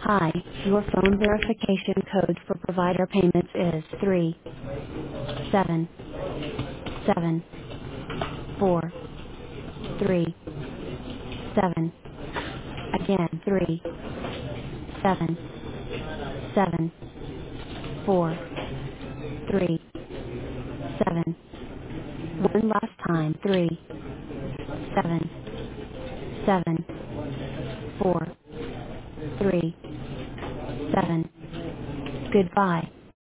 Hi, your phone verification code for provider payments is 377437. Again, 377437. One last time, 377437. Goodbye.